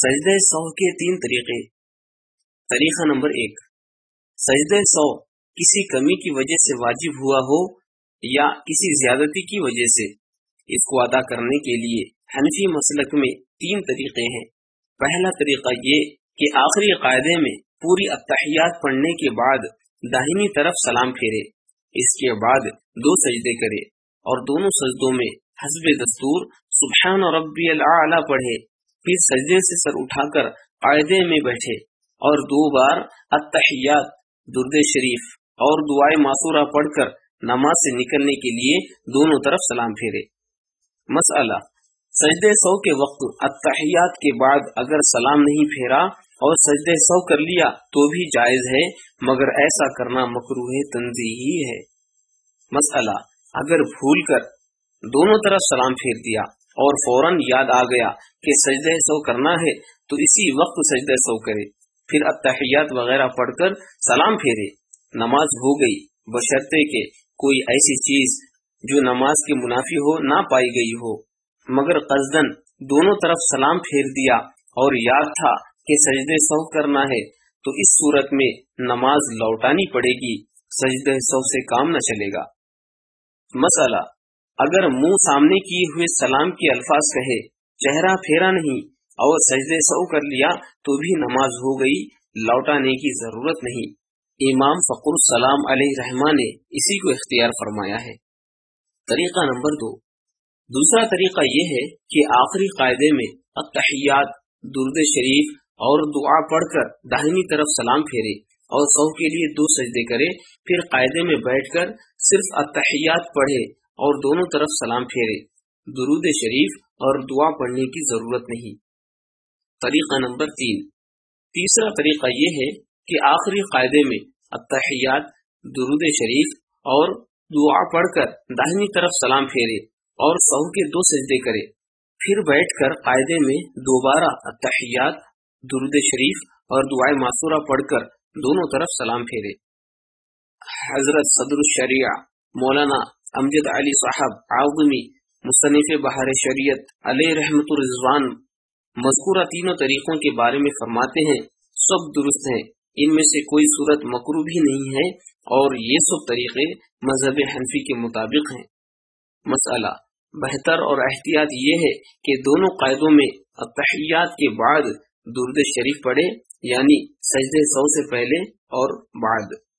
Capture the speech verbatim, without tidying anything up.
سجدہ سو کے تین طریقے۔ طریقہ نمبر ایک، سجدہ سو کسی کمی کی وجہ سے واجب ہوا ہو یا کسی زیادتی کی وجہ سے، اس کو ادا کرنے کے لیے حنفی مسلک میں تین طریقے ہیں۔ پہلا طریقہ یہ کہ آخری قاعدے میں پوری التحیات پڑھنے کے بعد داہنی طرف سلام پھیرے، اس کے بعد دو سجدے کرے اور دونوں سجدوں میں حسب دستور سبحان ربی الاعلی پڑھے، پھر سجدے سے سر اٹھا کر قاعدے میں بیٹھے اور دو بار التحیات، درود شریف اور دعائے معصورہ پڑھ کر نماز سے نکلنے کے لیے دونوں طرف سلام پھیرے۔ مسئلہ، سجدے سو کے وقت التحیات کے بعد اگر سلام نہیں پھیرا اور سجدے سو کر لیا تو بھی جائز ہے، مگر ایسا کرنا مکروہ تنزیہی ہے۔ مسئلہ، اگر بھول کر دونوں طرف سلام پھیر دیا اور فوراً یاد آ گیا کہ سجدہ سو کرنا ہے تو اسی وقت سجدہ سو کرے، پھر التحیات وغیرہ پڑھ کر سلام پھیرے، نماز ہو گئی، بشرطے کہ کوئی ایسی چیز جو نماز کے منافی ہو نہ پائی گئی ہو۔ مگر قصدن دونوں طرف سلام پھیر دیا اور یاد تھا کہ سجدہ سو کرنا ہے تو اس صورت میں نماز لوٹانی پڑے گی، سجدہ سو سے کام نہ چلے گا۔ مسئلہ، اگر منہ سامنے کیے ہوئے سلام کے الفاظ کہے، چہرہ پھیرا نہیں اور سجدہ سو کر لیا تو بھی نماز ہو گئی، لوٹانے کی ضرورت نہیں۔ امام فخر السلام علیہ رحمہ نے اسی کو اختیار فرمایا ہے۔ طریقہ نمبر دو، دوسرا طریقہ یہ ہے کہ آخری قاعدے میں التحیات، درود شریف اور دعا پڑھ کر داہنی طرف سلام پھیرے اور سو کے لیے دو سجدے کرے، پھر قاعدے میں بیٹھ کر صرف التحیات پڑھے اور دونوں طرف سلام پھیرے، درود شریف اور دعا پڑھنے کی ضرورت نہیں۔ طریقہ نمبر تین، تیسرا طریقہ یہ ہے کہ آخری قاعدے میں التحیات، درود شریف اور دعا پڑھ کر داہنی طرف سلام پھیرے اور سہو کے دو سجدے کرے، پھر بیٹھ کر قاعدے میں دوبارہ التحیات، درود شریف اور دعائے معصورہ پڑھ کر دونوں طرف سلام پھیرے۔ حضرت صدر الشریعہ مولانا امجد علی صاحب عاظمی مصنف بہار شریعت علیہ رحمت الرضوان مذکورہ تینوں طریقوں کے بارے میں فرماتے ہیں، سب درست ہیں، ان میں سے کوئی صورت مکروہ بھی نہیں ہے اور یہ سب طریقے مذہب حنفی کے مطابق ہیں۔ مسئلہ، بہتر اور احتیاط یہ ہے کہ دونوں قاعدوں میں التحیات کے بعد درود شریف پڑھے، یعنی سجدے سو سے پہلے اور بعد۔